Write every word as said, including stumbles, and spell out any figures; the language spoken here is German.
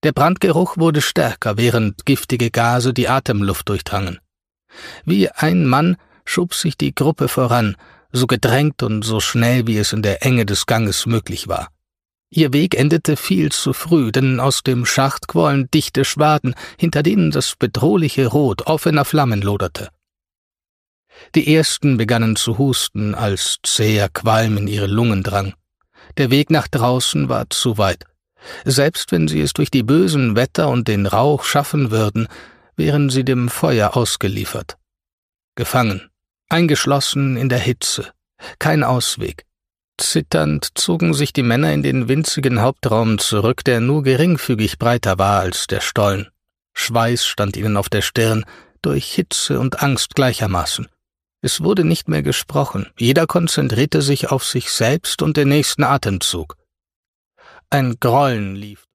Der Brandgeruch wurde stärker, während giftige Gase die Atemluft durchdrangen. Wie ein Mann schob sich die Gruppe voran, so gedrängt und so schnell, wie es in der Enge des Ganges möglich war. Ihr Weg endete viel zu früh, denn aus dem Schacht quollen dichte Schwaden, hinter denen das bedrohliche Rot offener Flammen loderte. Die ersten begannen zu husten, als zäher Qualm in ihre Lungen drang. Der Weg nach draußen war zu weit. Selbst wenn sie es durch die bösen Wetter und den Rauch schaffen würden, wären sie dem Feuer ausgeliefert. Gefangen, eingeschlossen in der Hitze, kein Ausweg. Zitternd zogen sich die Männer in den winzigen Hauptraum zurück, der nur geringfügig breiter war als der Stollen. Schweiß stand ihnen auf der Stirn, durch Hitze und Angst gleichermaßen. Es wurde nicht mehr gesprochen, jeder konzentrierte sich auf sich selbst und den nächsten Atemzug. Ein Grollen lief